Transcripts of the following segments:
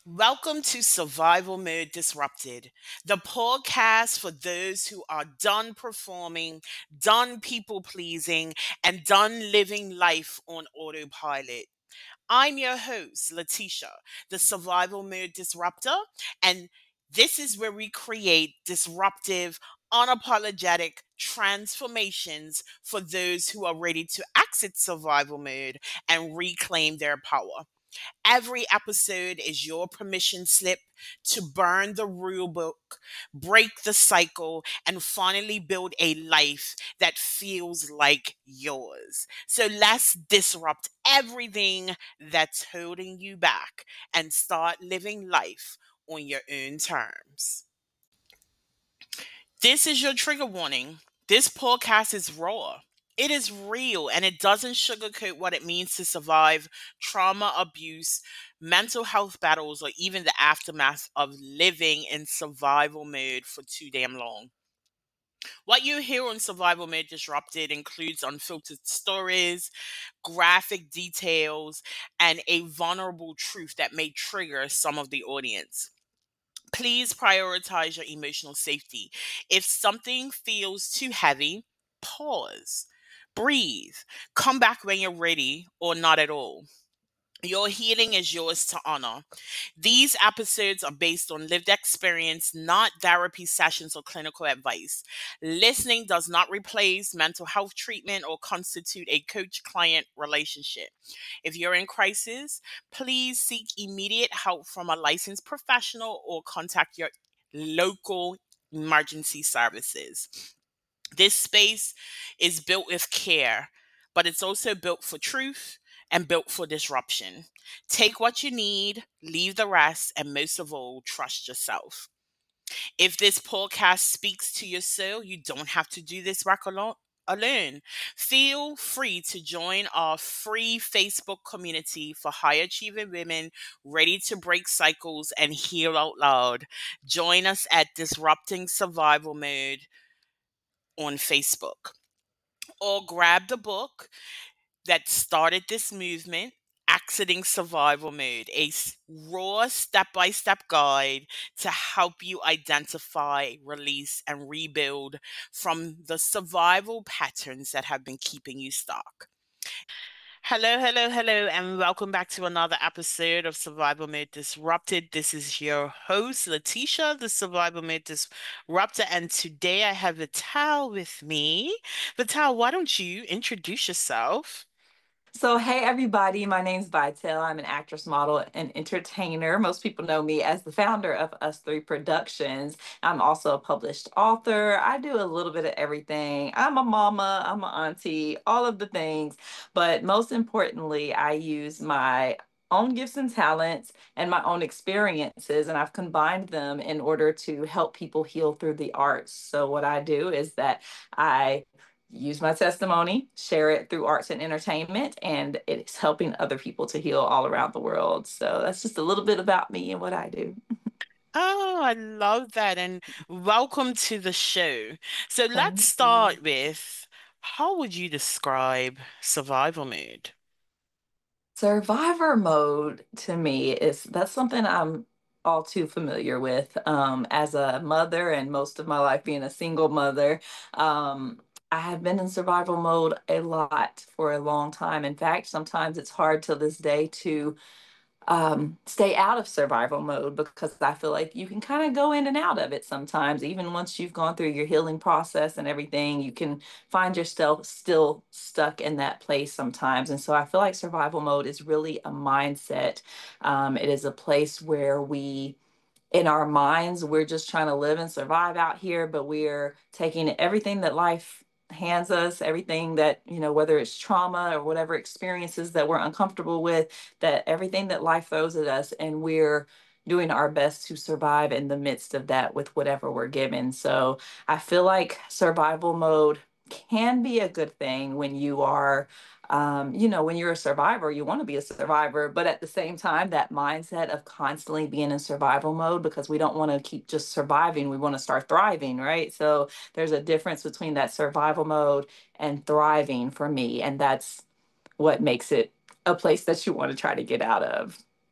Welcome to Survival Mode Disrupted, the podcast for those who are done performing, done people pleasing, and done living life on autopilot. I'm your host, Letitia, the Survival Mode Disruptor, and this is where we create disruptive, unapologetic transformations for those who are ready to exit survival mode and reclaim their power. Every episode is your permission slip to burn the rule book, break the cycle, and finally build a life that feels like yours. So let's disrupt everything that's holding you back and start living life on your own terms. This is your trigger warning. This podcast is raw. It is real and it doesn't sugarcoat what it means to survive trauma, abuse, mental health battles, or even the aftermath of living in survival mode for too damn long. What you hear on Survival Mode Disrupted includes unfiltered stories, graphic details, and a vulnerable truth that may trigger some of the audience. Please prioritize your emotional safety. If something feels too heavy, pause, breathe, come back when you're ready or not at all. Your healing is yours to honor. These episodes are based on lived experience, not therapy sessions or clinical advice. Listening does not replace mental health treatment or constitute a coach client relationship. If you're in crisis, please seek immediate help from a licensed professional or contact your local emergency services. This space is built with care, but it's also built for truth and built for disruption. Take what you need, leave the rest, and most of all, trust yourself. If this podcast speaks to your soul, you don't have to do this work alone. Feel free to join our free Facebook community for high achieving women ready to break cycles and heal out loud. Join us at Disrupting Survival Mode on Facebook, or grab the book that started this movement, Exiting Survival Mode, raw step by step guide to help you identify, release, and rebuild from the survival patterns that have been keeping you stuck. Hello, hello, hello, and welcome back to another episode of Survival Mode Disrupted. This is your host, Letitia, the Survival Mode Disruptor, and today I have Vital with me. Vital, why don't you introduce yourself? So, hey everybody, my name's Vitel. I'm an actress, model, and entertainer. Most people know me as the founder of Us Three Productions. I'm also a published author. I do a little bit of everything. I'm a mama, I'm an auntie, all of the things. But most importantly, I use my own gifts and talents and my own experiences, and I've combined them in order to help people heal through the arts. So, what I do is that I use my testimony, share it through arts and entertainment, and it's helping other people to heal all around the world. So that's just a little bit about me and what I do. Oh, I love that, and welcome to the show. So let's Thank you. start with, how would you describe survival mode? Survivor mode to me is that's something I'm all too familiar with. As a mother and most of my life being a single mother, I have been in survival mode a lot for a long time. In fact, sometimes it's hard to this day to stay out of survival mode because I feel like you can kind of go in and out of it sometimes. Even once you've gone through your healing process and everything, you can find yourself still stuck in that place sometimes. And so I feel like survival mode is really a mindset. It is a place where in our minds, we're just trying to live and survive out here, but we're taking everything that life hands us, everything that, whether it's trauma or whatever experiences that we're uncomfortable with, that everything that life throws at us, and we're doing our best to survive in the midst of that with whatever we're given. So I feel like survival mode can be a good thing when you are when you're a survivor, you want to be a survivor, but at the same time, that mindset of constantly being in survival mode because we don't want to keep just surviving, we want to start thriving, right? So there's a difference between that survival mode and thriving for me, and that's what makes it a place that you want to try to get out of.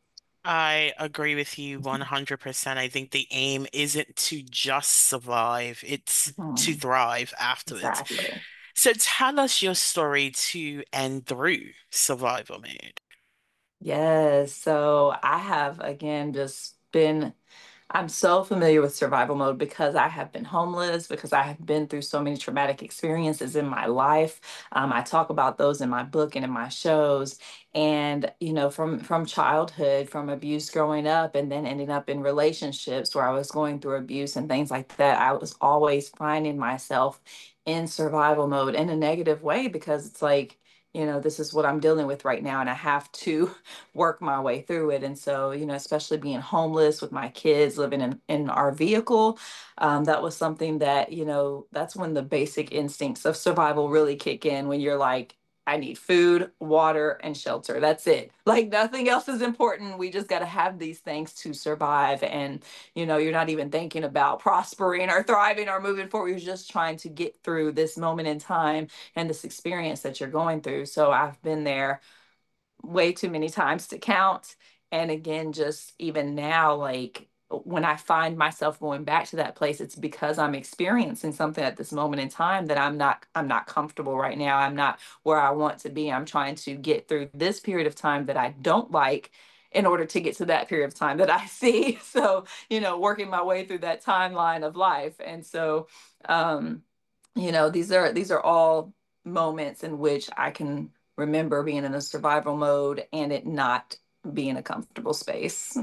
I agree with you 100%. I think the aim isn't to just survive, it's to Mhm. thrive afterwards. Exactly. So tell us your story to and through survival mode. Yes. So I have again just been I'm so familiar with survival mode because I have been homeless, because I have been through so many traumatic experiences in my life. I talk about those in my book and in my shows. And from childhood, from abuse growing up, and then ending up in relationships where I was going through abuse and things like that, I was always finding myself in survival mode in a negative way because it's like, this is what I'm dealing with right now, and I have to work my way through it. And so, especially being homeless with my kids living in our vehicle, that was something that, that's when the basic instincts of survival really kick in when you're like, I need food, water, and shelter. That's it. Like nothing else is important. We just got to have these things to survive. And, you're not even thinking about prospering or thriving or moving forward. You're just trying to get through this moment in time and this experience that you're going through. So I've been there way too many times to count. And again, just even now, like when I find myself going back to that place, it's because I'm experiencing something at this moment in time that I'm not comfortable right now. I'm not where I want to be. I'm trying to get through this period of time that I don't like in order to get to that period of time that I see. So, working my way through that timeline of life. And so these are all moments in which I can remember being in a survival mode and it not being a comfortable space.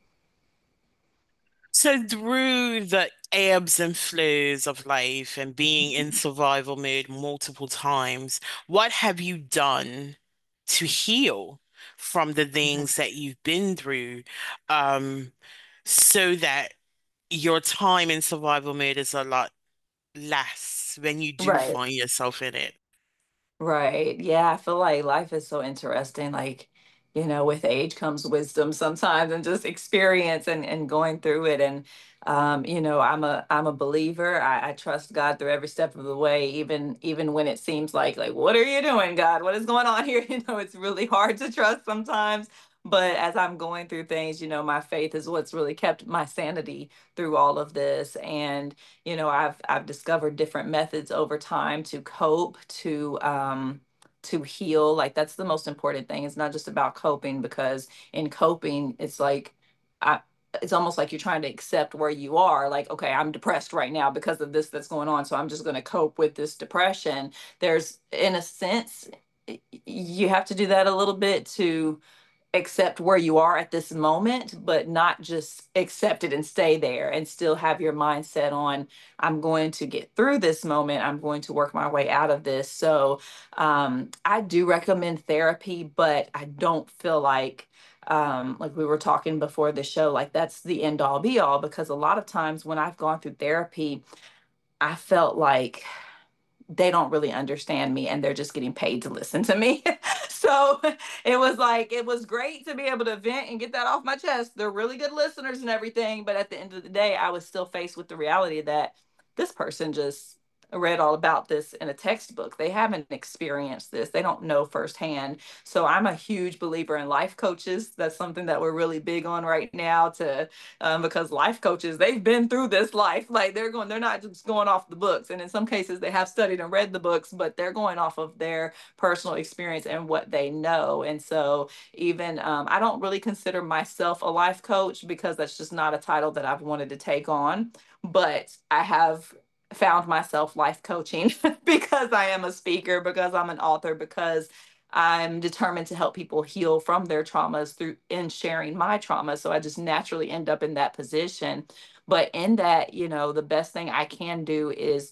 So through the ebbs and flows of life and being in survival mode multiple times, what have you done to heal from the things that you've been through, um, so that your time in survival mode is a lot less when you do Right. find yourself in it? Right. Yeah, I feel like life is so interesting. Like, with age comes wisdom sometimes and just experience and going through it. And I'm a believer. I trust God through every step of the way, even when it seems like, what are you doing, God? What is going on here? It's really hard to trust sometimes. But as I'm going through things, my faith is what's really kept my sanity through all of this. And I've discovered different methods over time to cope, to heal. Like that's the most important thing. It's not just about coping, because in coping it's like I it's almost like you're trying to accept where you are. Like, okay, I'm depressed right now because of this that's going on, so I'm just going to cope with this depression. There's, in a sense, you have to do that a little bit to accept where you are at this moment, but not just accept it and stay there, and still have your mindset on, I'm going to get through this moment. I'm going to work my way out of this. So I do recommend therapy, but I don't feel like we were talking before the show, like that's the end all be all, because a lot of times when I've gone through therapy, I felt like they don't really understand me and they're just getting paid to listen to me. So it was great to be able to vent and get that off my chest. They're really good listeners and everything. But at the end of the day, I was still faced with the reality that this person just read all about this in a textbook. They haven't experienced this, they don't know firsthand. So I'm a huge believer in life coaches. That's something that we're really big on right now, to because life coaches, they've been through this life. Like they're not just going off the books. And in some cases, they have studied and read the books, but they're going off of their personal experience and what they know. And so even I don't really consider myself a life coach because that's just not a title that I've wanted to take on. But I have found myself life coaching because I am a speaker, because I'm an author, because I'm determined to help people heal from their traumas through in sharing my trauma. So I just naturally end up in that position. But in that, the best thing I can do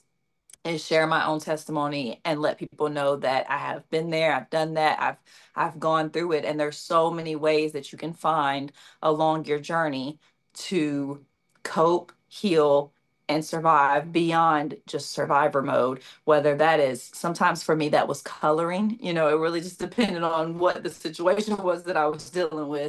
is share my own testimony and let people know that I have been there, I've done that, I've gone through it, and there's so many ways that you can find along your journey to cope, heal, and survive beyond just survivor mode. Whether that is, sometimes for me that was coloring, it really just depended on what the situation was that I was dealing with.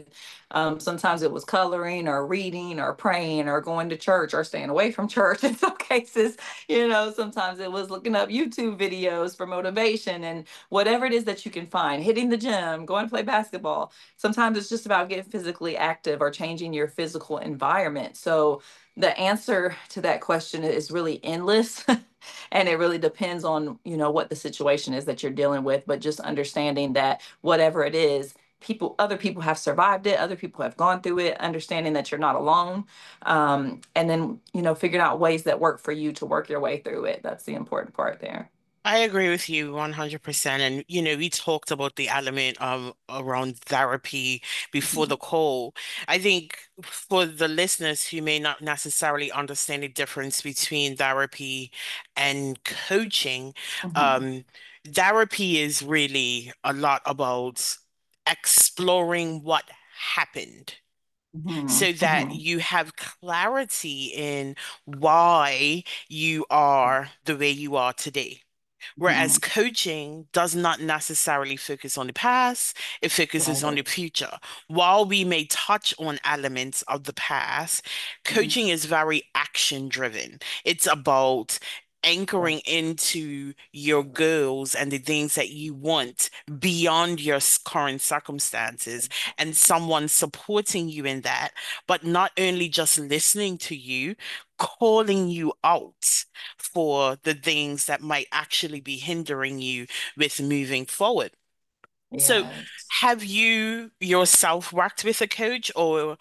Sometimes it was coloring or reading or praying or going to church or staying away from church in some cases. Sometimes it was looking up YouTube videos for motivation and whatever it is that you can find, hitting the gym, going to play basketball. Sometimes it's just about getting physically active or changing your physical environment. So the answer to that question is really endless. And it really depends on, what the situation is that you're dealing with, but just understanding that whatever it is, other people have survived it, other people have gone through it, understanding that you're not alone. And then, figuring out ways that work for you to work your way through it. That's the important part there. I agree with you 100%. And, we talked about the element of around therapy before Mhm. the call. I think for the listeners who may not necessarily understand the difference between therapy and coaching, Mhm. um, therapy is really a lot about exploring what happened Mhm. so that Mhm. you have clarity in why you are the way you are today. Whereas Mhm. coaching does not necessarily focus on the past, it focuses on Right. the future. While we may touch on elements of the past, Mhm. coaching is very action driven. It's about Right. anchoring into your goals and the things that you want beyond your current circumstances and someone supporting you in that, but not only just listening to you, calling you out for the things that might actually be hindering you with moving forward. So, Yes. have you yourself worked with a coach or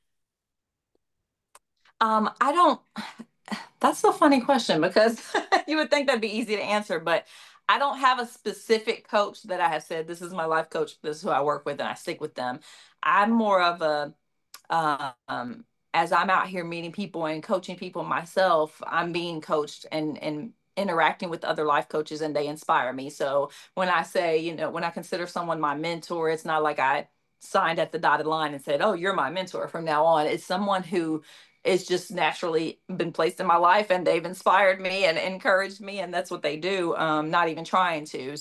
I don't. That's a funny question because you would think that'd be easy to answer, but I don't have a specific coach that I have said, this is my life coach, this is who I work with, and I stick with them. I'm more of a, um, as I'm out here meeting people and coaching people myself, I'm being coached and interacting with other life coaches and they inspire me. So when I say, when I consider someone my mentor, it's not like I signed at the dotted line and said, "Oh, you're my mentor from now on." It's someone who is just naturally been placed in my life and they've inspired me and encouraged me, and that's what they do, not even trying to.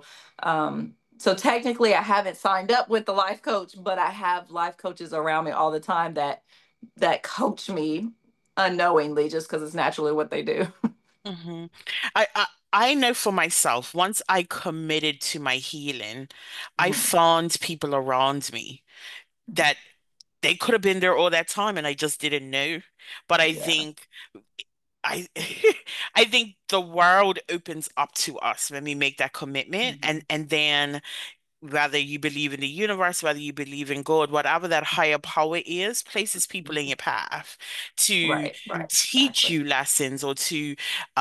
So technically I haven't signed up with the life coach, but I have life coaches around me all the time that coach me unknowingly just because it's naturally what they do. Mhm. I know for myself, once I committed to my healing, I Mhm. found people around me Mhm. that they could have been there all that time and I just didn't know. But I Yeah. think I I think the world opens up to us when we make that commitment Mhm. and then whether you believe in the universe, whether you believe in God, whatever that higher power is, places people in Mhm. your path to Right, right, teach exactly. you lessons or to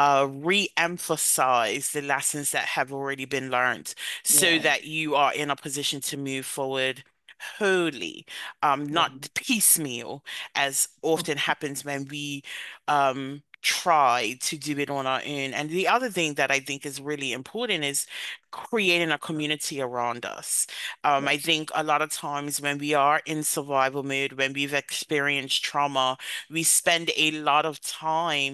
re-emphasize the lessons that have already been learned so Yeah. that you are in a position to move forward wholly, Yeah. not piecemeal, as often happens when we try to do it on our own. And the other thing that I think is really important is creating a community around us. Yeah. I think a lot of times when we are in survival mode, when we've experienced trauma, we spend a lot of time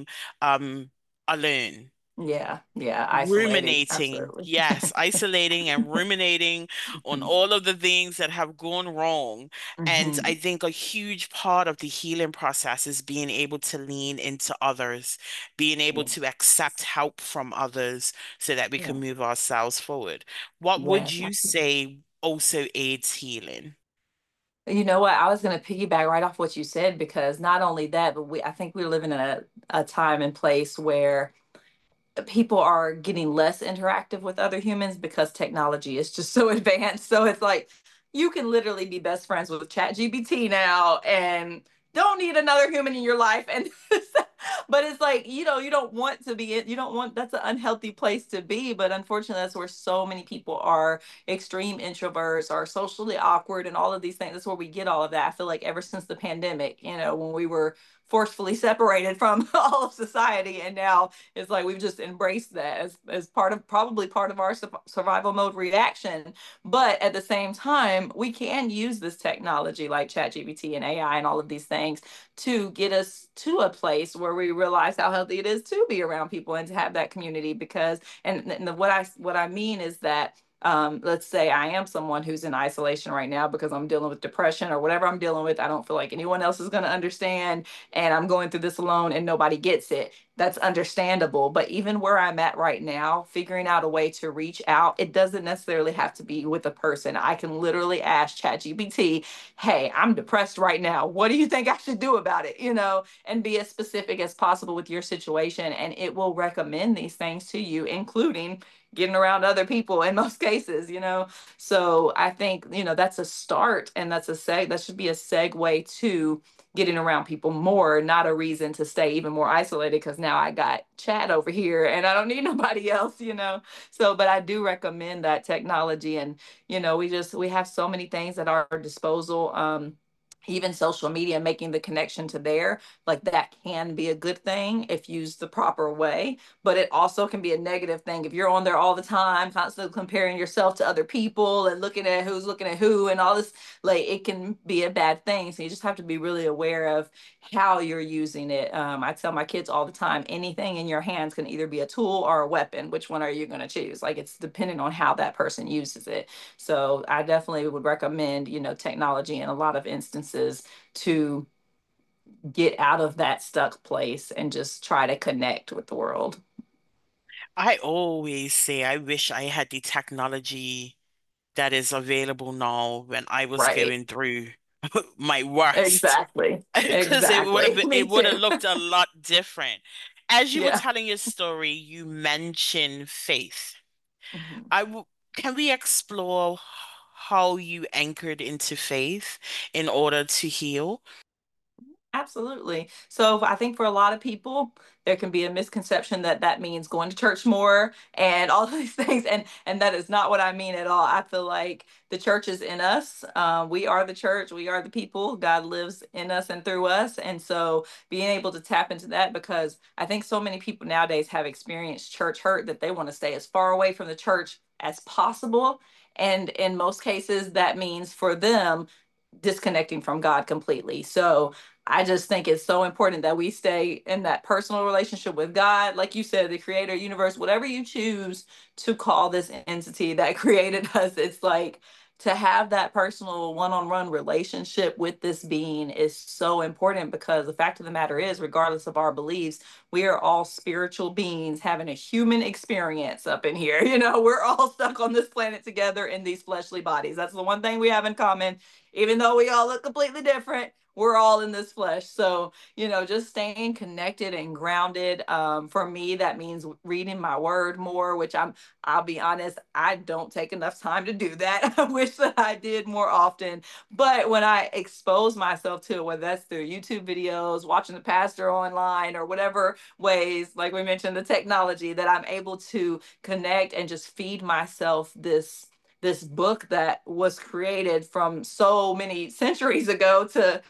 alone. Yeah. Yeah. Isolating. Ruminating, Absolutely. yes, isolating and ruminating on Mhm. all of the things that have gone wrong. And I Mhm. think a huge part of the healing process is being able to lean into others, being able Yeah. to accept help from others so that we Yeah. can move ourselves forward. What would Yeah. you say also aids healing? You know what? I was going to piggyback right off what you said because not only that, but I think we're living in a time and place where people are getting less interactive with other humans because technology is just so advanced. So it's like you can literally be best friends with ChatGPT now and don't need another human in your life. And but it's like, you don't want to be you don't want that's an unhealthy place to be. But unfortunately, that's where so many people are extreme introverts, are socially awkward, and all of these things. That's where we get all of that. I feel like ever since the pandemic, when we were forcefully separated from all of society, and now it's like we've just embraced that as probably part of our survival mode reaction. But at the same time, we can use this technology like ChatGPT and AI and all of these things to get us to a place where we realize how healthy it is to be around people and to have that community. Because and what I mean is that Let's say I am someone who's in isolation right now because I'm dealing with depression or whatever I'm dealing with. I don't feel like anyone else is going to understand, and I'm going through this alone and nobody gets it. That's understandable. But even where I'm at right now, figuring out a way to reach out, it doesn't necessarily have to be with a person. I can literally ask ChatGPT, hey, I'm depressed right now. What do you think I should do about it? And be as specific as possible with your situation. And it will recommend these things to you, including getting around other people in most cases. So I think, that's a start, and that should be a segue to getting around people more, not a reason to stay even more isolated because now I got chat over here and I don't need nobody else. So, but I do recommend that technology, and we have so many things at our disposal. Even social media, making the connection to there, like that can be a good thing if used the proper way, but it also can be a negative thing if you're on there all the time, constantly comparing yourself to other people and looking at who's looking at who and all this. Like, it can be a bad thing. So you just have to be really aware of how you're using it. I tell my kids all the time, anything in your hands can either be a tool or a weapon. Which one are you going to choose? Like, it's depending on how that person uses it. So I definitely would recommend, technology in a lot of instances to get out of that stuck place and just try to connect with the world. I always say I wish I had the technology that is available now when I was Right. going through my worst, Exactly. because Exactly. it Me would have too. looked a lot different. As you were Yeah. telling your story, you mentioned faith. Mhm. I w Can we explore how you anchored into faith in order to heal? Absolutely. So I think for a lot of people, there can be a misconception that that means going to church more and all of these things, and that is not what I mean at all. I feel like the church is in us. We are the church. We are the people. God lives in us and through us, and so being able to tap into that, because I think so many people nowadays have experienced church hurt that they want to stay as far away from the church as possible, and in most cases, that means for them disconnecting from God completely. So I just think it's so important that we stay in that personal relationship with God, like you said, the creator, universe, whatever you choose to call this entity that created us. It's like, to have that personal one-on-one relationship with this being is so important, because the fact of the matter is, regardless of our beliefs, we are all spiritual beings having a human experience up in here. We're all stuck on this planet together in these fleshly bodies. That's the one thing we have in common. Even though we all look completely different, we're all in this flesh. So, just staying connected and grounded. For me, that means reading my word more, which I'll be honest, I don't take enough time to do that. I wish that I did more often. But when I expose myself to it, whether that's through YouTube videos, watching the pastor online, or whatever ways, like we mentioned, the technology, that I'm able to connect and just feed myself this book that was created from so many centuries ago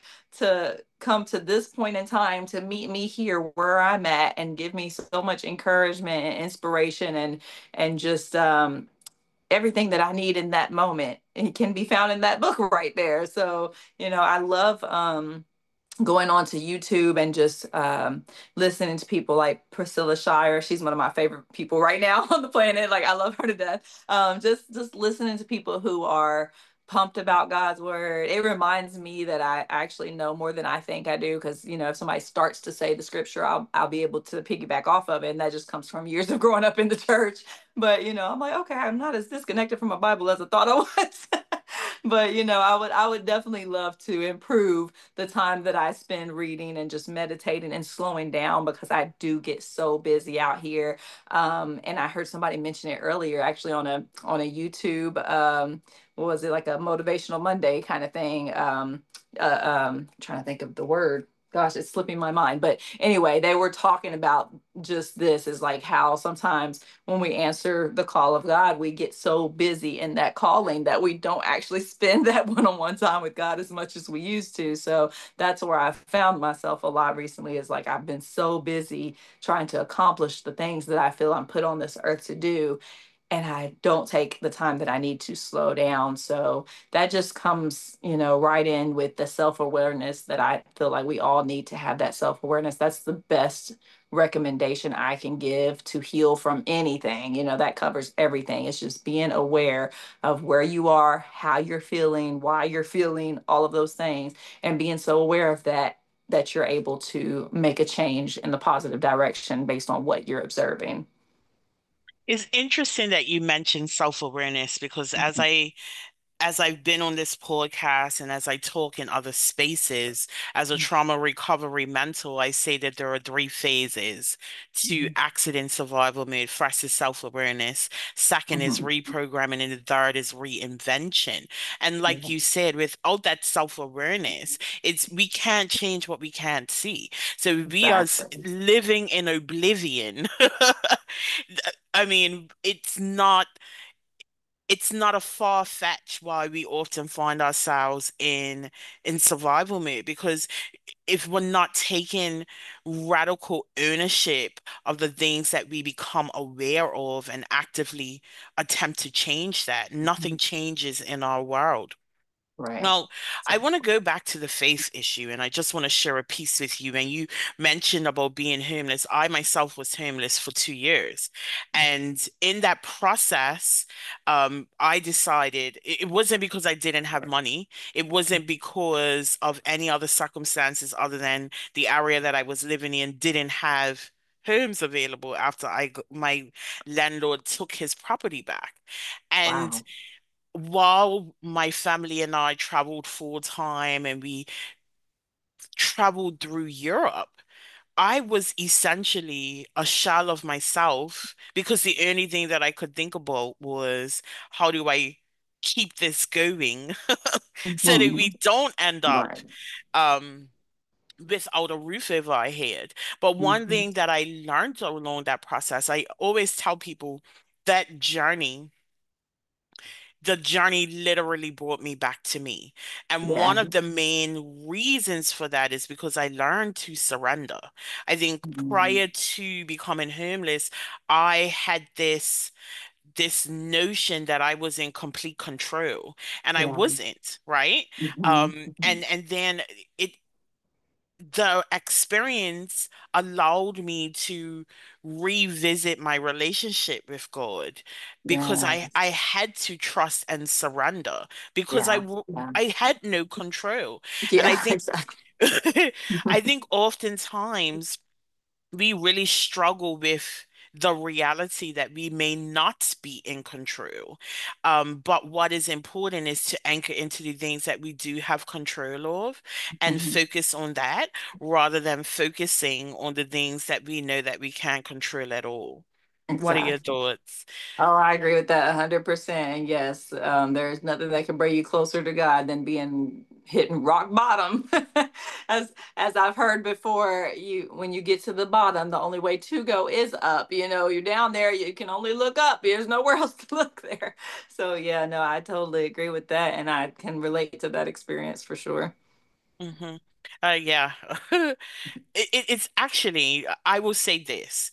to come to this point in time, to meet me here where I'm at and give me so much encouragement and inspiration, and just everything that I need in that moment. It can be found in that book right there. So, I love going on to YouTube and just listening to people like Priscilla Shire. She's one of my favorite people right now on the planet. Like, I love her to death. Just listening to people who are pumped about God's word. It reminds me that I actually know more than I think I do, because if somebody starts to say the scripture, I'll be able to piggyback off of it, and that just comes from years of growing up in the church. But I'm like, okay, I'm not as disconnected from my Bible as I thought I was. But I would definitely love to improve the time that I spend reading and just meditating and slowing down, because I do get so busy out here. And I heard somebody mention it earlier, actually, on a YouTube. What was it, like a motivational Monday kind of thing? Trying to think of the word. Gosh, it's slipping my mind. But anyway, they were talking about just this, is like how sometimes when we answer the call of God, we get so busy in that calling that we don't actually spend that one-on-one time with God as much as we used to. So that's where I found myself a lot recently, is like, I've been so busy trying to accomplish the things that I feel I'm put on this earth to do. and I don't take the time that I need to slow down. So that just comes, right in with the self-awareness that I feel like we all need to have that self-awareness. That's the best recommendation I can give to heal from anything. That covers everything. It's just being aware of where you are, how you're feeling, why you're feeling, all of those things, and being so aware of that you're able to make a change in the positive direction based on what you're observing. It's interesting that you mentioned self-awareness because as I've been on this podcast and as I talk in other spaces, as a trauma recovery mentor, I say that there are three phases to Mhm. accident survival mode. First is self-awareness, second is Mhm. reprogramming, and the third is reinvention. And like Yeah, you said, without that self-awareness, it's we can't change what we can't see. So we are exactly. living in oblivion. I mean, it's not a far fetch why we often find ourselves in survival mode because if we're not taking radical ownership of the things that we become aware of and actively attempt to change that, nothing Mhm. changes in our world. Right. Well, I want to go back to the faith issue, and I just want to share a piece with you. And you mentioned about being homeless. I myself was homeless for 2 years. And in that process, I decided it wasn't because I didn't have money. It wasn't because of any other circumstances other than the area that I was living in didn't have homes available after my landlord took his property back. And Wow. while my family and I traveled full time and we traveled through Europe, I was essentially a shell of myself because the only thing that I could think about was how do I keep this going so that we Mhm. don't end up Right. um, without a roof over our head. But one Mhm. thing that I learned along that process, I always tell people that the journey literally brought me back to me. And one Yeah. of the main reasons for that is because I learned to surrender. I think Mhm. prior to becoming homeless, I had this notion that I was in complete control, and I Yeah. wasn't, right? Mhm. Mhm. And then it the experience allowed me to revisit my relationship with God because Yeah. I had to trust and surrender because Yeah. Yeah. I had no control. And I Yeah. think Exactly. I think oftentimes we really struggle with the reality that we may not be in control. But what is important is to anchor into the things that we do have control of and Mhm. focus on that rather than focusing on the things that we know that we can't control at all. What are your Exactly. thoughts? Oh, I agree with that 100%. Yes, there's nothing that can bring you closer to God than being hitting rock bottom. As I've heard before, when you get to the bottom, the only way to go is up. You're down there, you can only look up. There's nowhere else to look there. So yeah, no, I totally agree with that, and I can relate to that experience for sure. Hmm. Yeah. It's actually, I will say this.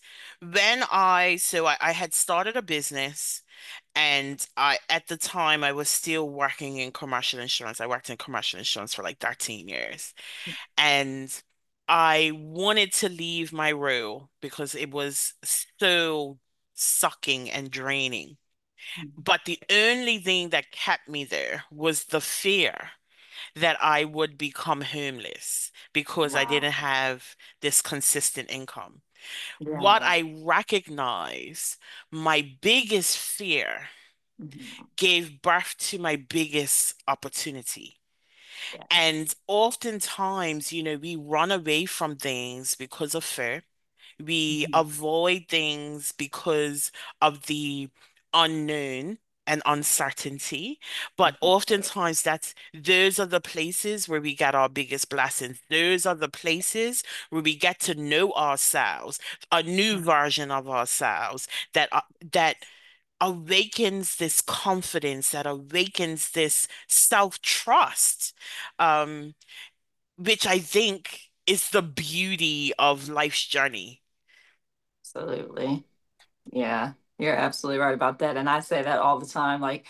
I had started a business and at the time, I was still working in commercial insurance. I worked in commercial insurance for like 13 years. And I wanted to leave my role because it was so sucking and draining. But the only thing that kept me there was the fear that I would become homeless because I Wow. didn't have this consistent income. What Yeah. I recognize, my biggest fear Mhm. gave birth to my biggest opportunity. Yes. And oftentimes, we run away from things because of fear. We Mhm. avoid things because of the unknown and uncertainty. But Mhm. oftentimes those are the places where we get our biggest blessings. Those are the places where we get to know ourselves, a new version of ourselves that awakens this confidence, that awakens this self-trust, um, which I think is the beauty of life's journey. Absolutely. Yeah. You're absolutely right about that. And I say that all the time. Like,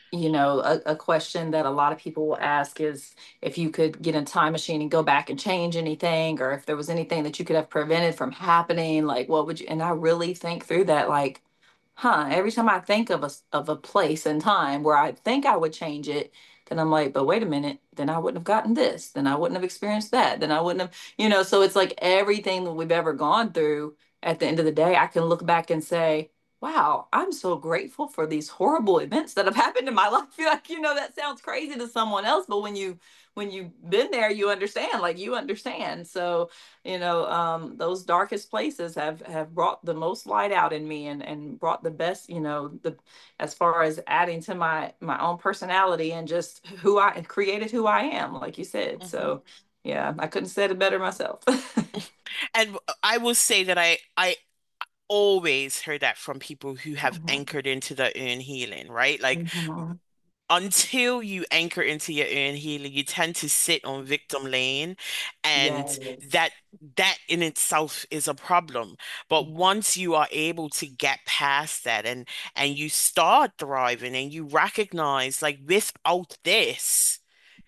a question that a lot of people will ask is if you could get in a time machine and go back and change anything, or if there was anything that you could have prevented from happening, like what would you? And I really think through that, like, every time I think of a place and time where I think I would change it, then I'm like, but wait a minute, then I wouldn't have gotten this, then I wouldn't have experienced that, then I wouldn't have, so it's like everything that we've ever gone through, at the end of the day, I can look back and say, wow, I'm so grateful for these horrible events that have happened in my life. Like, that sounds crazy to someone else, but when you've been there, you understand, like you understand. So, those darkest places have brought the most light out in me, and brought the best, the as far as adding to my own personality, and just who I created, who I am, like you said. Mhm. So yeah, I couldn't have said it better myself. And I will say that I always heard that from people who have Mhm. anchored into their own healing, right? Like Mhm. until you anchor into your own healing, you tend to sit on victim lane, and Yes. that in itself is a problem. But once you are able to get past that, and you start thriving, and you recognize, like, without this,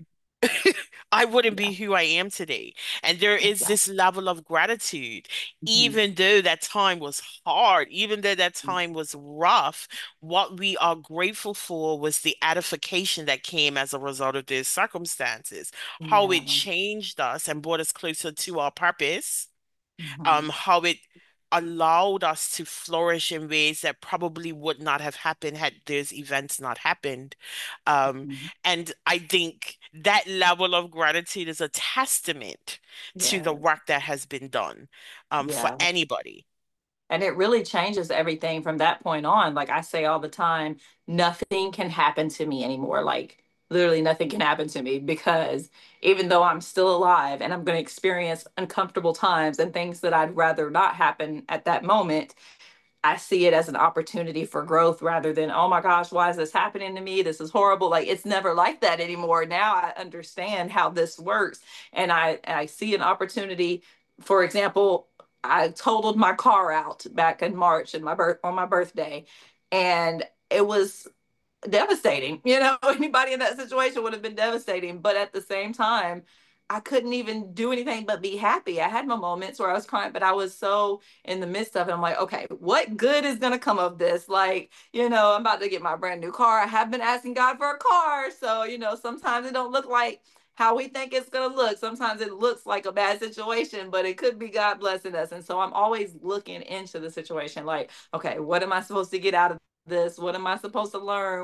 I wouldn't Yeah, be who I am today. And there is this exactly. level of gratitude, Mhm. even though that time was hard, even though that time was rough. What we are grateful for was the edification that came as a result of those circumstances, how it Yeah. changed us and brought us closer to our purpose, Mhm. how it allowed us to flourish in ways that probably would not have happened had those events not happened. Um, Mhm. and I think that level of gratitude is a testament to the Yeah. work that has been done, for Yeah. anybody. And it really changes everything from that point on. Like I say all the time, nothing can happen to me anymore. Like literally nothing can happen to me, because even though I'm still alive and I'm going to experience uncomfortable times and things that I'd rather not happen at that moment, I see it as an opportunity for growth rather than, oh my gosh, why is this happening to me? This is horrible. Like it's never like that anymore. Now I understand how this works, and I see an opportunity. For example, I totaled my car out back in March and on my birthday, and it was devastating. Anybody in that situation would have been devastating. But at the same time, I couldn't even do anything but be happy. I had my moments where I was crying, but I was so in the midst of it. I'm like, okay, what good is going to come of this? Like, I'm about to get my brand new car. I have been asking God for a car. So, sometimes it don't look like how we think it's going to look. Sometimes it looks like a bad situation, but it could be God blessing us. And so I'm always looking into the situation like, okay, what am I supposed to get out of this? What am I supposed to learn?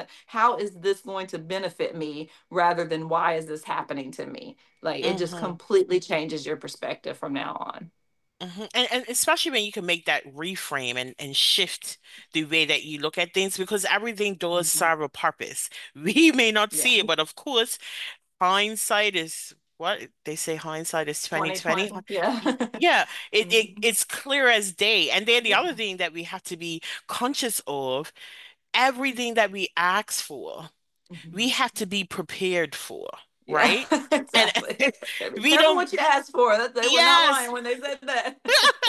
How is this going to benefit me, rather than why is this happening to me? Like it just Hmm. completely changes your perspective from now on. Hmm. And especially when you can make that reframe and shift the way that you look at things, because everything does Mhm. serve a purpose. We may not Yeah. see it, but of course, hindsight is what they say, hindsight is 2020. 2020. Yeah. Yeah, Mhm. it's clear as day. And then the Yeah. other thing that we have to be conscious of, everything that we ask for, we Mhm. have to be prepared for, Yeah, right? And exactly. Be we careful don't, what you ask for. That they were not yes. lying when they said that.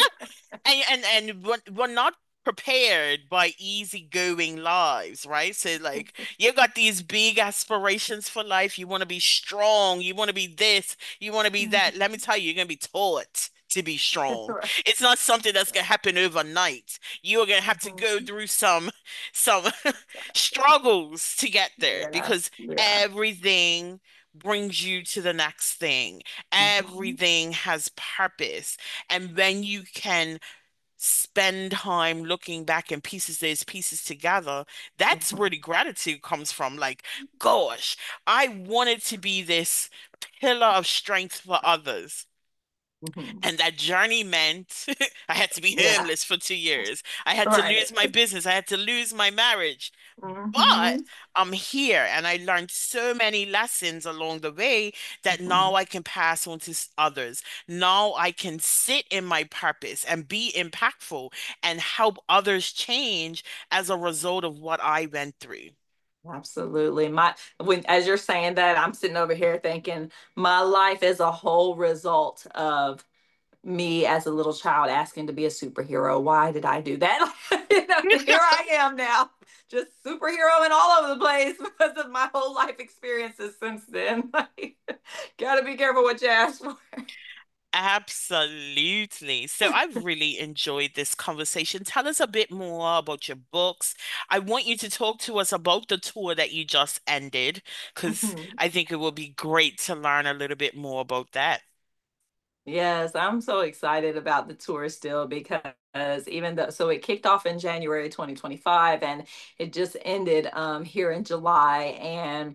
And we're not prepared by easygoing lives, right? So like you got these big aspirations for life. You want to be strong, you want to be this, you want to be that. Let me tell you, you're gonna be taught to be strong. Right. It's not something that's gonna happen overnight. You are gonna have to go Mhm. through some struggles to get there, Yeah. because Yeah. everything brings you to the next thing. Mhm. Everything has purpose. And when you can spend time looking back and pieces those pieces together, that's where Mhm. the gratitude comes from. Like, gosh, I wanted to be this pillar of strength for others. Mhm. And that journey meant I had to be Yeah. homeless for 2 years. I had to Right. lose my business. I had to lose my marriage. But Mhm. I'm here, and I learned so many lessons along the way that now Mhm. I can pass on to others. Now I can sit in my purpose and be impactful and help others change as a result of what I went through. Absolutely. When as you're saying that, I'm sitting over here thinking my life is a whole result of me as a little child asking to be a superhero. Why did I do that? You know, here I am now, just superhero in all over the place because of my whole life experiences since then. Like, gotta be careful what you ask for. Absolutely. So I've really enjoyed this conversation. Tell us a bit more about your books. I want you to talk to us about the tour that you just ended, because I think it will be great to learn a little bit more about that. Yes, I'm so excited about the tour still because even though so it kicked off in January 2025 and it just ended here in July. And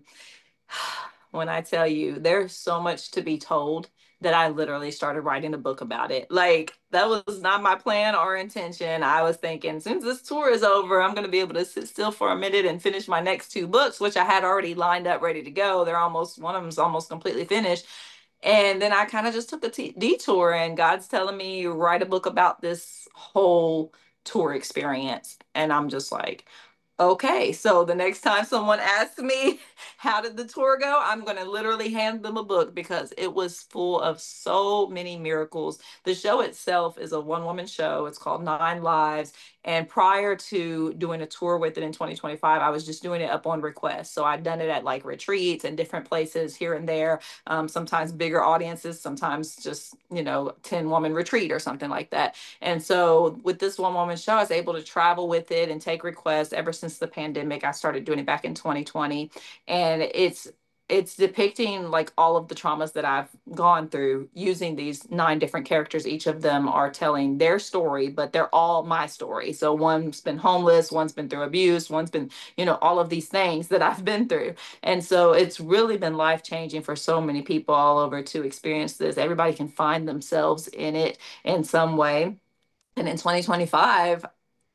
when I tell you there's so much to be told that I literally started writing a book about it. Like that was not my plan or intention. I was thinking, as soon as this tour is over, I'm going to be able to sit still for a minute and finish my next two books, which I had already lined up ready to go. They're almost one of them's almost completely finished. And then I kind of just took a detour, and God's telling me write a book about this whole tour experience. And I'm just like, okay, so the next time someone asks me, how did the tour go? I'm going to literally hand them a book because it was full of so many miracles. The show itself is a one-woman show. It's called Nine Lives. And prior to doing a tour with it in 2025, I was just doing it up on request. So I'd done it at like retreats and different places here and there, sometimes bigger audiences, sometimes just, 10-woman retreat or something like that. And so with this one-woman show, I was able to travel with it and take requests ever since the pandemic. I started doing it back in 2020. And it's depicting like all of the traumas that I've gone through using these nine different characters. Each of them are telling their story, but they're all my story. So one's been homeless, one's been through abuse, one's been, all of these things that I've been through. And so it's really been life changing for so many people all over to experience this. Everybody can find themselves in it in some way. And in 2025,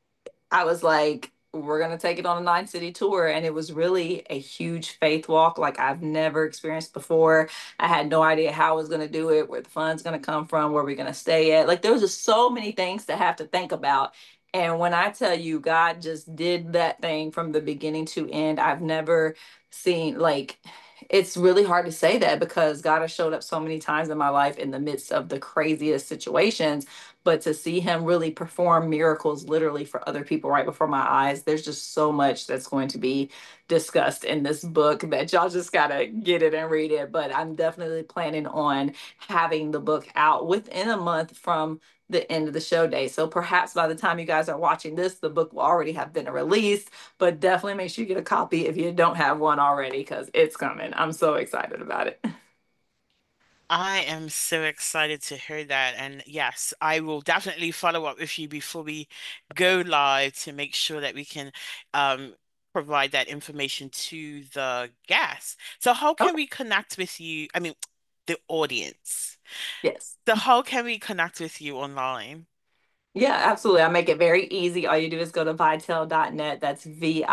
I was like, we're going to take it on a 9 city tour. And it was really a huge faith walk like I've never experienced before. I had no idea how I was going to do it, where the funds going to come from, where we're going to stay at. Like there was just so many things to have to think about. And when I tell you, God just did that thing from the beginning to end, I've never seen like, it's really hard to say that because God has showed up so many times in my life in the midst of the craziest situations, but to see him really perform miracles literally for other people right before my eyes, there's just so much that's going to be discussed in this book that y'all just gotta get it and read it. But I'm definitely planning on having the book out within a month from the end of the show day. So perhaps by the time you guys are watching this, the book will already have been released, but definitely make sure you get a copy if you don't have one already because it's coming. I'm so excited about it. I am so excited to hear that. And yes, I will definitely follow up with you before we go live to make sure that we can um, provide that information to the guests. So, how can Okay. we connect with you? I mean, the audience. Yes. So, how can we connect with you online? Yeah, absolutely. I make it very easy. All you do is go to Vitell.net. That's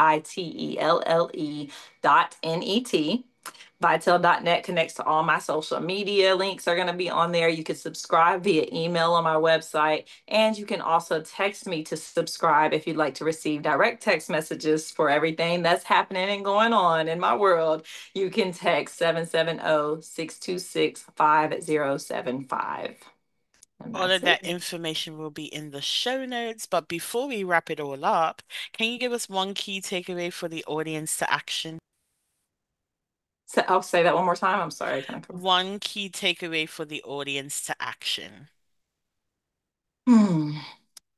Vitell.net. Vitell.net connects to all my social media. Links are going to be on there. You can subscribe via email on my website. And you can also text me to subscribe if you'd like to receive direct text messages for everything that's happening and going on in my world. You can text 770-626-5075. And All that's of it. that information will be in the show notes. But before we wrap it all up, can you give us one key takeaway for the audience to action? So I'll say that one more time. I'm sorry. I kind of. One key takeaway for the audience to action. Hmm.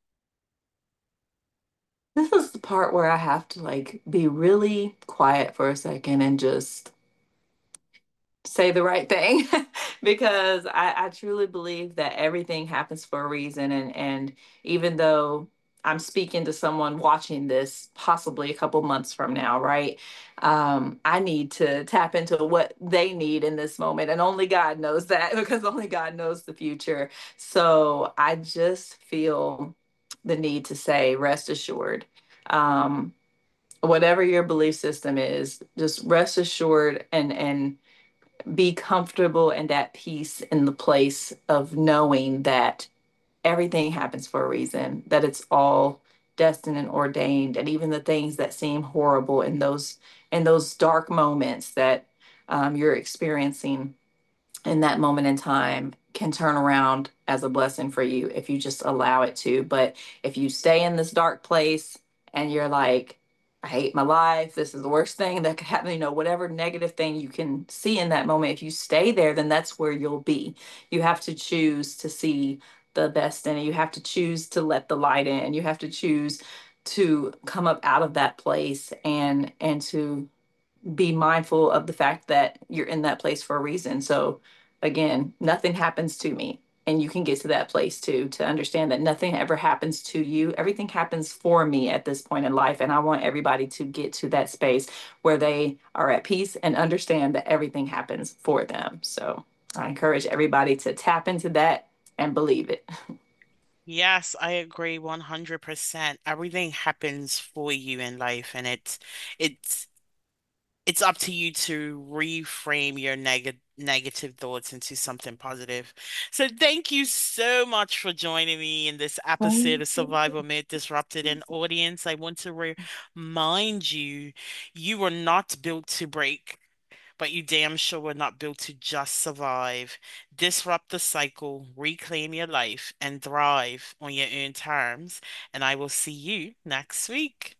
This is the part where I have to like be really quiet for a second and just say the right thing because I truly believe that everything happens for a reason. And even though I'm speaking to someone watching this possibly a couple months from now, right? I need to tap into what they need in this moment. And only God knows that because only God knows the future. So I just feel the need to say, rest assured. Um, Whatever your belief system is, just rest assured and be comfortable and at peace in the place of knowing that everything happens for a reason, that it's all destined and ordained, and even the things that seem horrible in those dark moments that you're experiencing in that moment in time can turn around as a blessing for you if you just allow it to. But if you stay in this dark place and you're like, I hate my life, this is the worst thing that could happen, whatever negative thing you can see in that moment, if you stay there, then that's where you'll be. You have to choose to see the best in it. You have to choose to let the light in. You have to choose to come up out of that place and to be mindful of the fact that you're in that place for a reason. So again, nothing happens to me. And you can get to that place too, to understand that nothing ever happens to you. Everything happens for me at this point in life. And I want everybody to get to that space where they are at peace and understand that everything happens for them. So I encourage everybody to tap into that and believe it. Yes, I agree 100%. Everything happens for you in life, and it's it's up to you to reframe your negative thoughts into something positive. So thank you so much for joining me in this episode Thank of you. Survival Made Disrupted. And audience, I want to remind you, you were not built to break, but you damn sure were not built to just survive. Disrupt the cycle, reclaim your life, and thrive on your own terms. And I will see you next week.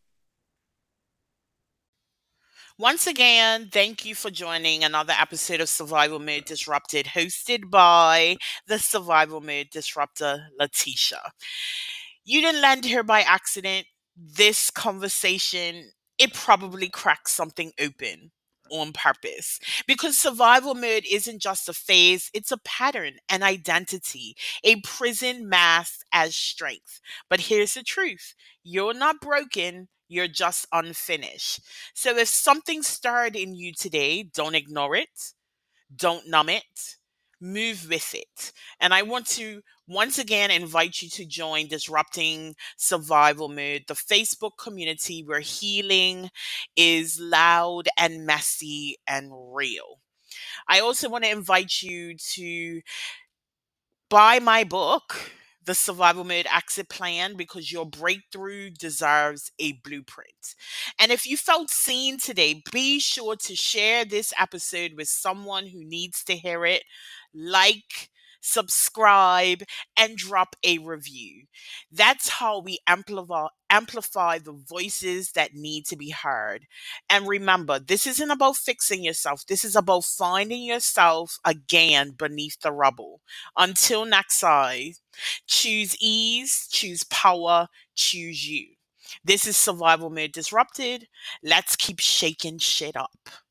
Once again, thank you for joining another episode of Survival Mode Disrupted, hosted by the Survival Mode Disruptor, Letitia. You didn't land here by accident. This conversation, it probably cracked something open on purpose, because survival mode isn't just a phase, it's a pattern, an identity, a prison masked as strength. But here's the truth: you're not broken, you're just unfinished. So if something stirred in you today, don't ignore it, don't numb it, move with it. And I want to once again invite you to join Disrupting Survival Mode, the Facebook community where healing is loud and messy and real. I also want to invite you to buy my book, The Survival Mode Exit Plan, because your breakthrough deserves a blueprint. And if you felt seen today, be sure to share this episode with someone who needs to hear it. Like, subscribe, and drop a review. That's how we amplify the voices that need to be heard. And remember, this isn't about fixing yourself. This is about finding yourself again beneath the rubble. Until next time, choose ease, choose power, choose you. This is Survival Mode Disrupted. Let's keep shaking shit up.